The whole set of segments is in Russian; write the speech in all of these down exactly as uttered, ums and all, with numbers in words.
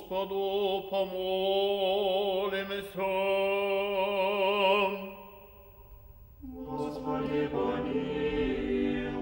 Господу помолимся. Господи, помилуй.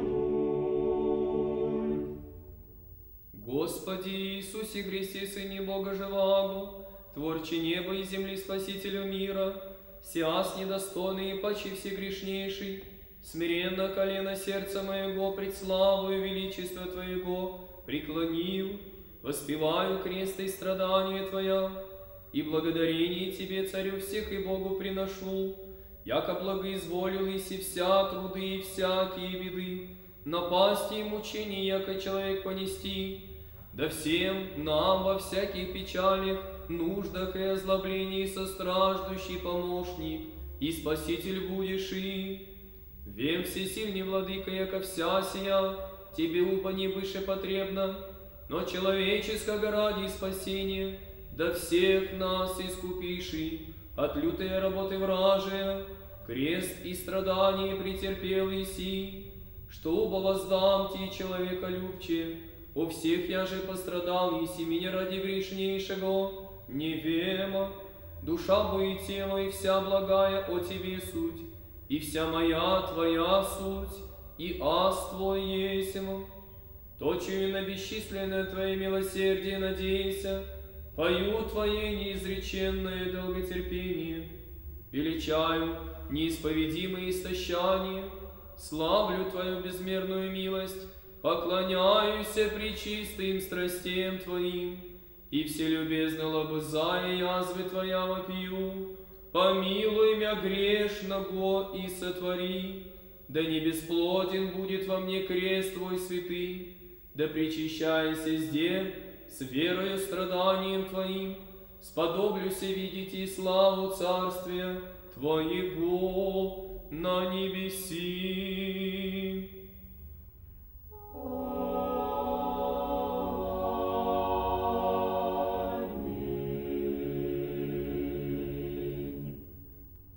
Господи Иисусе Христе, Сыне Бога живаго, Творче неба и земли, Спасителю мира, сиас недостойный и почи всегрешнейший, смиренно колено сердца моего пред славу и величество Твоего преклонил, воспеваю крест и страдания Твоя, и благодарение Тебе, Царю всех и Богу приношу, яко благоизволил иси вся труды и всякие беды, напасти и мучения, яко человек понести, да всем нам во всяких печалях, нуждах и озлоблении состраждущий помощник и спаситель будешь и. Вем всесильный владыка, яко вся сия, тебе упа не выше потребно, но человеческого ради спасения, да всех нас искупиши от лютой работы вражия, крест и страдания претерпел иси, чтобы воздам ти человеколюбче, о всех я же пострадал, иси меня ради грешнейшего, невема, душа бы и тело, и вся благая о тебе суть, и вся моя твоя суть, и аз твой есмь. Точию на бесчисленное твое милосердие надейся, пою твое неизреченное долготерпение, величаю неисповедимое истощание, славлю твою безмерную милость, поклоняюсь пречистым страстям твоим, и вселюбезно лобызая язвы твоя вопию, помилуй мя грешного и сотвори, да не бесплоден будет во мне крест твой святый, да причащайся зде с верою страданием твоим, сподоблюся видеть и славу царствия твоего на небеси.